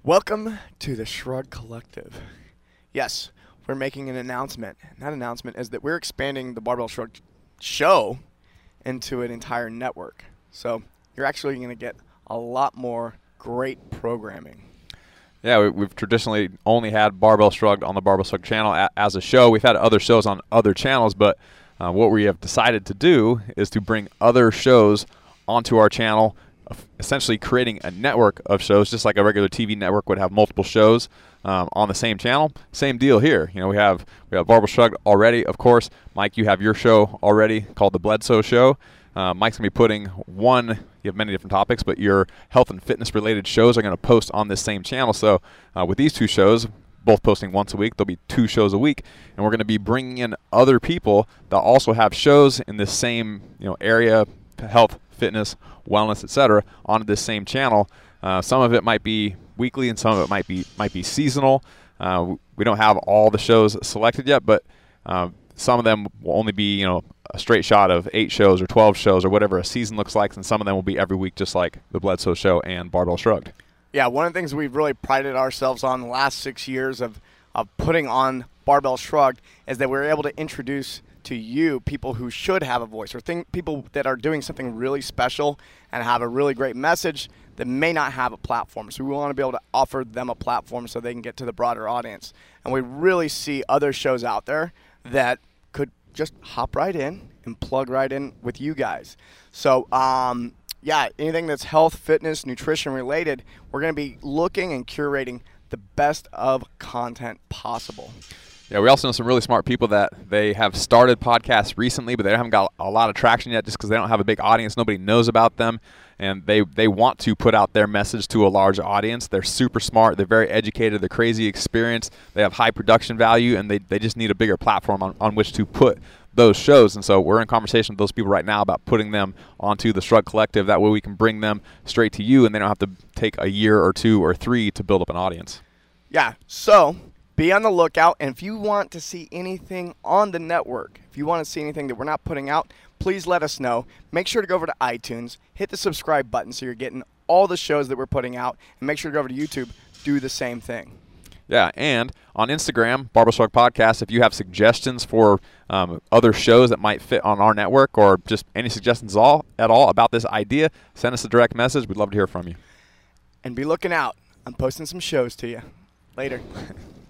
Welcome to the Shrug Collective. Yes, we're making an announcement. And that announcement is that we're expanding the Barbell Shrug show into an entire network. So you're actually going to get a lot more great programming. Yeah, we've traditionally only had Barbell Shrugged on the Barbell Shrugged channel as a show. We've had other shows on other channels, but what we have decided to do is to bring other shows onto our channel, essentially creating a network of shows, just like a regular TV network would have multiple shows on the same channel. Same deal here. You know, we have Barbell Shrugged already, of course. Mike, you have your show already called The Bledsoe Show. Mike's going to be putting you have many different topics, but your health and fitness related shows are going to post on this same channel. So with these two shows, both posting once a week, there'll be 2 shows a week, and we're going to be bringing in other people that also have shows in this same area, health, fitness, wellness, etc., onto this same channel. Some of it might be weekly, and some of it might be seasonal. We don't have all the shows selected yet, but some of them will only be a straight shot of 8 shows or 12 shows or whatever a season looks like, and some of them will be every week, just like the Bledsoe Show and Barbell Shrugged. Yeah, one of the things we've really prided ourselves on the last 6 years of putting on Barbell Shrugged is that we're able to introduce to you people who should have a voice, or people that are doing something really special and have a really great message that may not have a platform. So we want to be able to offer them a platform so they can get to the broader audience. And we really see other shows out there that could just hop right in and plug right in with you guys. So yeah, anything that's health, fitness, nutrition related, we're going to be looking and curating the best of content possible. Yeah, we also know some really smart people that they have started podcasts recently, but they haven't got a lot of traction yet just because they don't have a big audience. Nobody knows about them, and they want to put out their message to a large audience. They're super smart. They're very educated. They're crazy experienced. They have high production value, and they just need a bigger platform on which to put those shows. And so we're in conversation with those people right now about putting them onto the Shrug Collective. That way we can bring them straight to you, and they don't have to take a year or 2 or 3 to build up an audience. Yeah, so be on the lookout, and if you want to see anything on the network, if you want to see anything that we're not putting out, please let us know. Make sure to go over to iTunes, hit the subscribe button so you're getting all the shows that we're putting out, and make sure to go over to YouTube, do the same thing. Yeah, and on Instagram, Barbell Shrugged Podcast, if you have suggestions for other shows that might fit on our network, or just any suggestions at all about this idea, send us a direct message. We'd love to hear from you. And be looking out. I'm posting some shows to you. Later.